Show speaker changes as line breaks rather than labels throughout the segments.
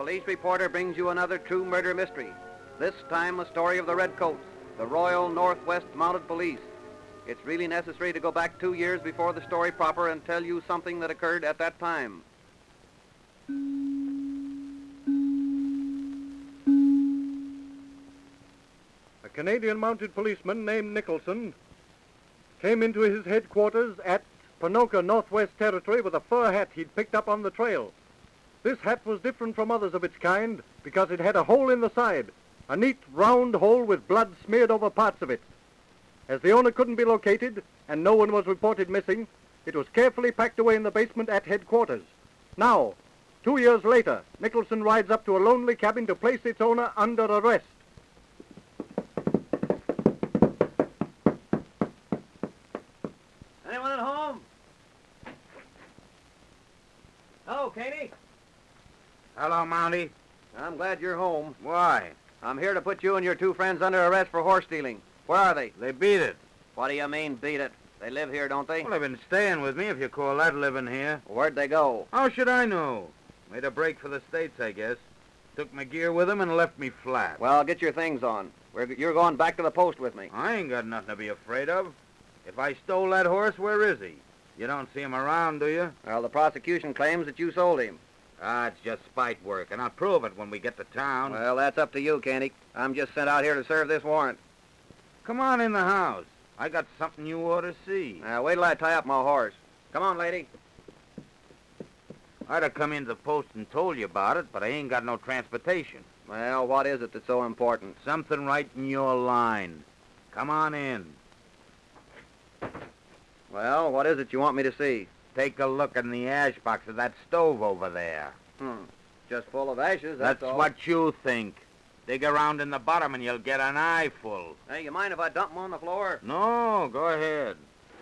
police reporter brings you another true murder mystery. This time a story of the Redcoats, the Royal Northwest Mounted Police. It's really necessary to go back 2 years before the story proper and tell you something that occurred at that time.
A Canadian mounted policeman named Nicholson came into his headquarters at Ponoka, Northwest Territory, with a fur hat he'd picked up on the trail. This hat was different from others of its kind because it had a hole in the side, a neat round hole with blood smeared over parts of it. As the owner couldn't be located and no one was reported missing, it was carefully packed away in the basement at headquarters. Now, 2 years later, Nicholson rides up to a lonely cabin to place its owner under arrest.
Anyone at home? Hello, Caney.
Hello, Mountie.
I'm glad you're home.
Why?
I'm here to put you and your 2 friends under arrest for horse stealing. Where are they?
They beat it.
What do you mean, beat it? They live here, don't they?
Well, they've been staying with me, if you call that living here.
Where'd they go?
How should I know? Made a break for the States, I guess. Took my gear with them and left me flat.
Well, get your things on. You're going back to the post with me.
I ain't got nothing to be afraid of. If I stole that horse, where is he? You don't see him around, do you?
Well, the prosecution claims that you sold him.
Ah, it's just spite work, and I'll prove it when we get to town.
Well, that's up to you, Caney. I'm just sent out here to serve this warrant.
Come on in the house. I got something you ought to see.
Wait till I tie up my horse. Come on, lady.
I'd have come into the post and told you about it, but I ain't got no transportation.
Well, what is it that's so important?
Something right in your line. Come on in.
Well, what is it you want me to see?
Take a look in the ash box of that stove over there.
Just full of ashes,
That's
all.
what you think. Dig around in the bottom and you'll get an eyeful.
Hey, you mind if I dump them on the floor?
No, go ahead.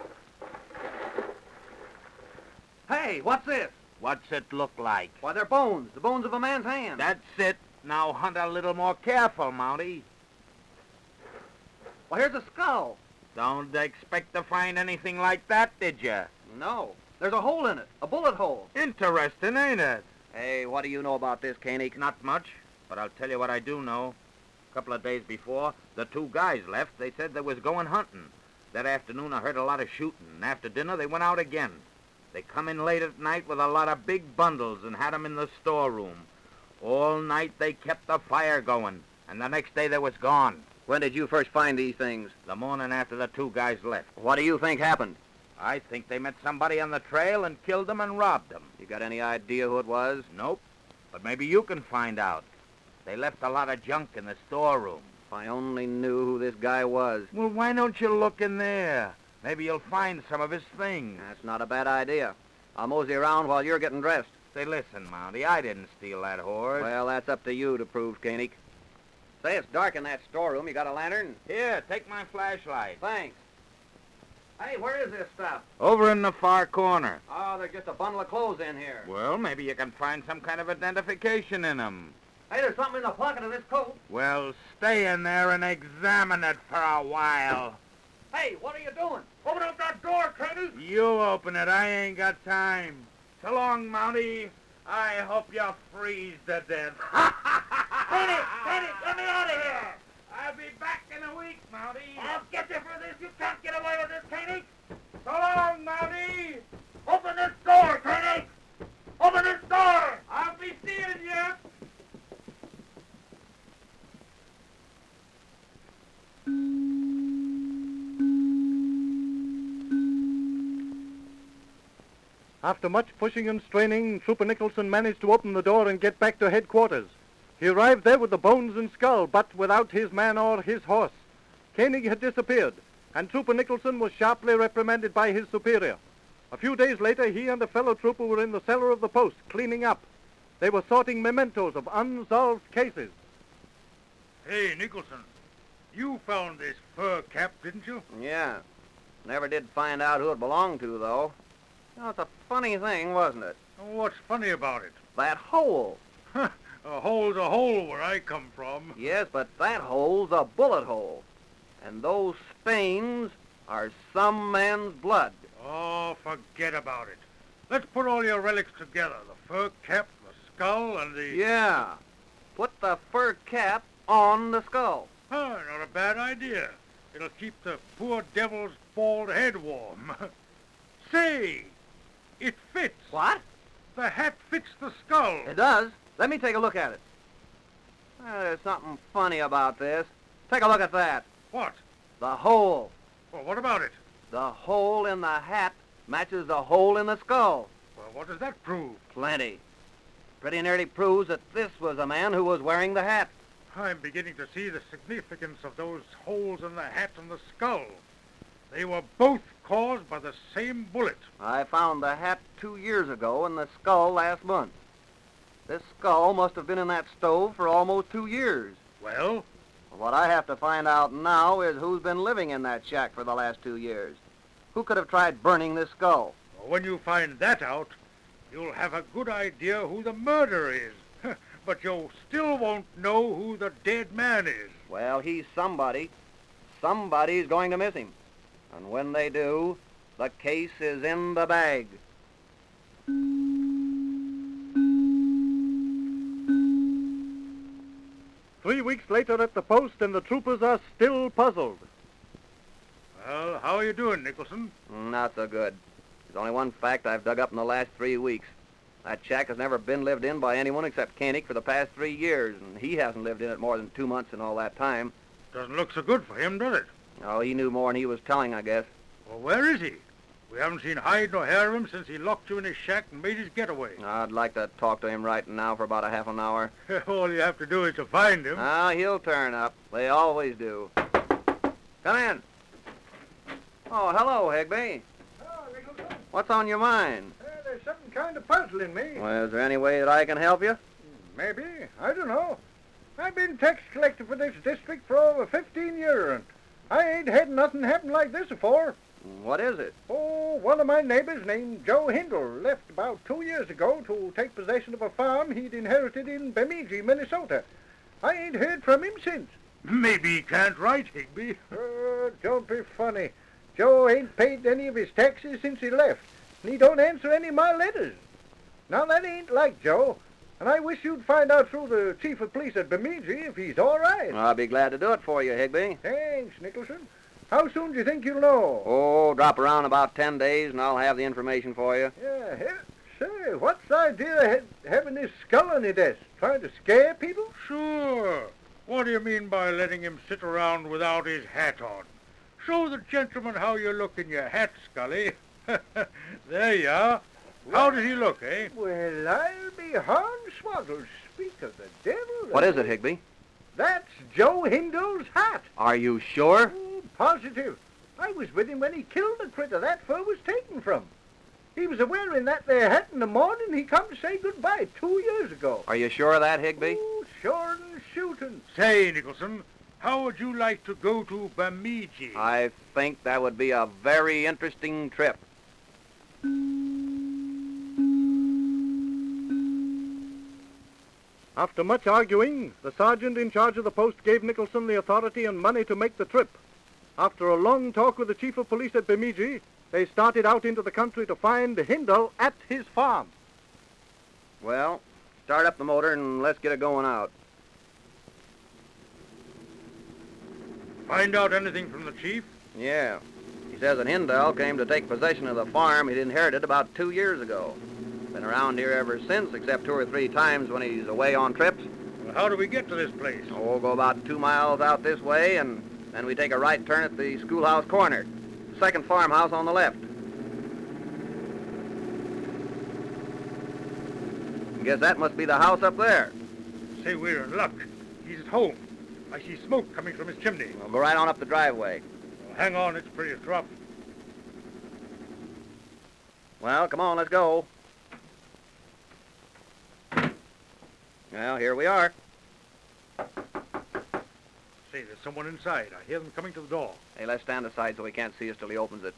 Hey, what's this?
What's it look like?
Why, they're bones. The bones of a man's hand.
That's it. Now hunt a little more careful, Mountie.
Well, here's a skull.
Don't expect to find anything like that, did you?
No. There's a hole in it. A bullet hole.
Interesting, ain't it?
Hey, what do you know about this, Caney?
Not much, but I'll tell you what I do know. A couple of days before, the 2 guys left. They said they was going hunting. That afternoon, I heard a lot of shooting, and after dinner, they went out again. They come in late at night with a lot of big bundles and had 'em in the storeroom. All night, they kept the fire going, and the next day, they was gone.
When did you first find these things?
The morning after the 2 guys left.
What do you think happened?
I think they met somebody on the trail and killed them and robbed them.
You got any idea who it was?
Nope, but maybe you can find out. They left a lot of junk in the storeroom.
If I only knew who this guy was.
Well, why don't you look in there? Maybe you'll find some of his things.
That's not a bad idea. I'll mosey around while you're getting dressed.
Say, listen, Mountie, I didn't steal that horse.
Well, that's up to you to prove, Koenig. Say, it's dark in that storeroom. You got a lantern?
Here, take my flashlight.
Thanks. Hey, where is this stuff?
Over in the far corner.
Oh, there's just a bundle of clothes in here.
Well, maybe you can find some kind of identification in them.
Hey, there's something in the pocket of this coat.
Well, stay in there and examine it for a while.
Hey, what are you doing? Open up that door, Koenig!
You open it. I ain't got time. So long, Mountie. I hope you freeze to death.
Koenig, let me out of here!
I'll be back in a week, Mountie.
I'll get you for this. You can't get away with this, Koenig!
So long, Mountie.
Open this door, Koenig! Open this door!
I'll be seeing you.
After much pushing and straining, Trooper Nicholson managed to open the door and get back to headquarters. He arrived there with the bones and skull, but without his man or his horse. Koenig had disappeared, and Trooper Nicholson was sharply reprimanded by his superior. A few days later, he and a fellow trooper were in the cellar of the post, cleaning up. They were sorting mementos of unsolved cases.
Hey, Nicholson, you found this fur cap, didn't you?
Yeah. Never did find out who it belonged to, though. You know, it's a funny thing, wasn't it?
What's funny about it?
That hole.
A hole's a hole where I come from.
Yes, but that hole's a bullet hole. And those stains are some man's blood.
Oh, forget about it. Let's put all your relics together. The fur cap, the skull and the...
Yeah. Put the fur cap on the skull.
Not a bad idea. It'll keep the poor devil's bald head warm. Say, it fits.
What?
The hat fits the skull.
It does. Let me take a look at it. There's something funny about this. Take a look at that.
What?
The hole.
Well, what about it?
The hole in the hat matches the hole in the skull.
Well, what does that prove?
Plenty. Pretty nearly proves that this was a man who was wearing the hat.
I'm beginning to see the significance of those holes in the hat and the skull. They were both caused by the same bullet.
I found the hat 2 years ago and the skull last month. This skull must have been in that stove for almost 2 years.
Well?
What I have to find out now is who's been living in that shack for the last 2 years. Who could have tried burning this skull?
When you find that out, you'll have a good idea who the murderer is. But you still won't know who the dead man is.
Well, he's somebody. Somebody's going to miss him. And when they do, the case is in the bag.
3 weeks later at the post, and the troopers are still puzzled.
Well, how are you doing, Nicholson?
Not so good. There's only one fact I've dug up in the last 3 weeks. That shack has never been lived in by anyone except Koenig for the past 3 years, and he hasn't lived in it more than 2 months in all that time.
Doesn't look so good for him, does it?
Oh, he knew more than he was telling, I guess.
Well, where is he? We haven't seen hide nor hair of him since he locked you in his shack and made his getaway.
I'd like to talk to him right now for about a half an hour.
All you have to do is to find him.
Ah, he'll turn up. They always do. Come in. Oh, hello, Higby.
Oh, Nicholson.
What's on your mind?
There's something kind of puzzling me.
Well, is there any way that I can help you?
Maybe. I don't know. I've been tax collector for this district for over 15 years, and I ain't had nothing happen like this before.
What is it?
Oh, one of my neighbors named Joe Hindle left about 2 years ago to take possession of a farm he'd inherited in Bemidji, Minnesota. I ain't heard from him since.
Maybe he can't write, Higby.
Don't be funny. Joe ain't paid any of his taxes since he left, and he don't answer any of my letters. Now, that ain't like Joe, and I wish you'd find out through the chief of police at Bemidji if he's all right.
I'll be glad to do it for you, Higby.
Thanks, Nicholson. How soon do you think you'll know?
Oh, drop around about 10 days, and I'll have the information for you.
Yeah, say, what's the idea of having this skull on your desk? Trying to scare people?
Sure. What do you mean by letting him sit around without his hat on? Show the gentleman how you look in your hat, Scully. There you are. How does he look, eh?
Well, I'll be hornswoggled. Speak of the devil.
What is it, Higby?
That's Joe Hindle's hat.
Are you sure?
Oh, positive. I was with him when he killed the critter that fur was taken from. He was a-wearing that there hat in the morning he come to say goodbye 2 years ago.
Are you sure of that, Higby?
Oh, sure and shooting.
Say, Nicholson, how would you like to go to Bemidji?
I think that would be a very interesting trip.
After much arguing, the sergeant in charge of the post gave Nicholson the authority and money to make the trip. After a long talk with the chief of police at Bemidji, they started out into the country to find Hindle at his farm.
Well, start up the motor and let's get it going out.
Find out anything from the chief?
Yeah. He says that Hindle came to take possession of the farm he'd inherited about 2 years ago. Been around here ever since, except 2 or 3 times when he's away on trips.
Well, how do we get to this place?
Oh, we'll go about 2 miles out this way, and then we take a right turn at the schoolhouse corner. Second farmhouse on the left. Guess that must be the house up there.
Say, we're in luck. He's at home. I see smoke coming from his chimney.
We'll go right on up the driveway.
Well, hang on, it's pretty rough.
Well, come on, let's go. Well, here we are.
Say, there's someone inside. I hear them coming to the door.
Hey, let's stand aside so he can't see us till he opens it.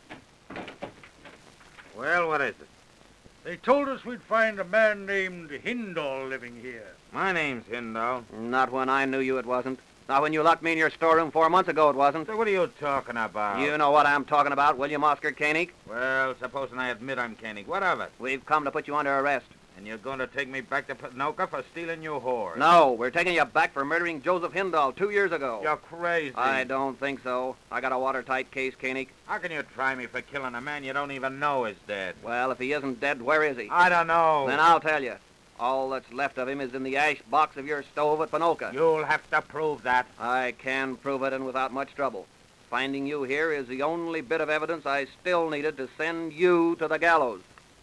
Well, what is it?
They told us we'd find a man named Hindle living here.
My name's Hindle.
Not when I knew you, it wasn't. Not when you locked me in your storeroom 4 months ago, it wasn't.
So what are you talking about?
You know what I'm talking about, William Oscar Koenig?
Well, supposing I admit I'm Koenig. What of it?
We've come to put you under arrest.
And you're going to take me back to Panoka for stealing your horse?
No, we're taking you back for murdering Joseph Hindall 2 years ago.
You're crazy.
I don't think so. I got a watertight case, Koenig.
How can you try me for killing a man you don't even know is dead?
Well, if he isn't dead, where is he?
I don't know.
Then I'll tell you. All that's left of him is in the ash box of your stove at Panoka.
You'll have to prove that.
I can prove it, and without much trouble. Finding you here is the only bit of evidence I still needed to send you to the gallows.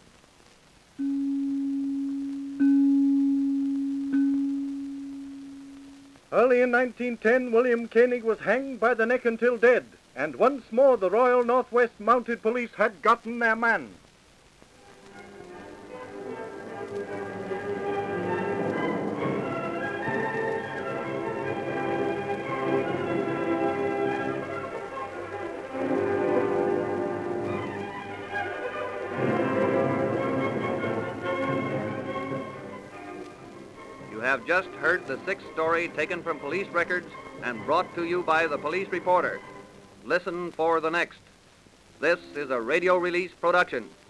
Early in 1910, William Koenig was hanged by the neck until dead, and once more the Royal Northwest Mounted Police had gotten their man.
You have just heard the sixth story taken from police records and brought to you by the police reporter. Listen for the next. This is a radio release production.